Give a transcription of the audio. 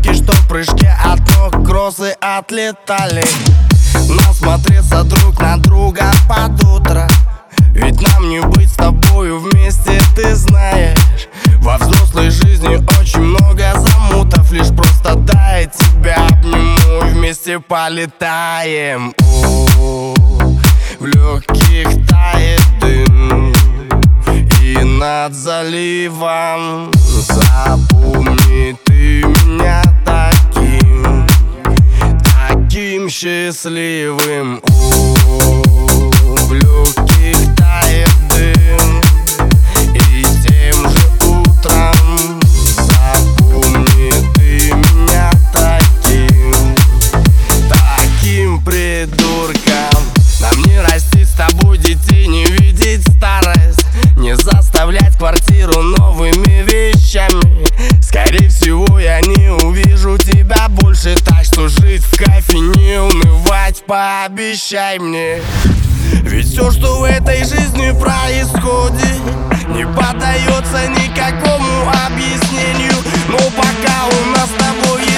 девочки, что в прыжке от ног кроссы отлетали. Насмотреться друг на друга под утро, ведь нам не быть с тобою вместе, ты знаешь. Во взрослой жизни очень много замутов, лишь просто дай тебя обниму и вместе полетаем. В легких тает дым, и над заливом запомни ты меня таким счастливым. В легких тает дым, и тем же утром запомни ты меня таким придурком. Нам не расти с тобой детей, не видеть старость, не заставлять квартиру новыми вещами. Скорее всего, я не увижу тебя больше, так что жить в кайфе, не унывать, пообещай мне. Ведь все, что в этой жизни происходит, не поддается никакому объяснению. Но пока у нас с тобой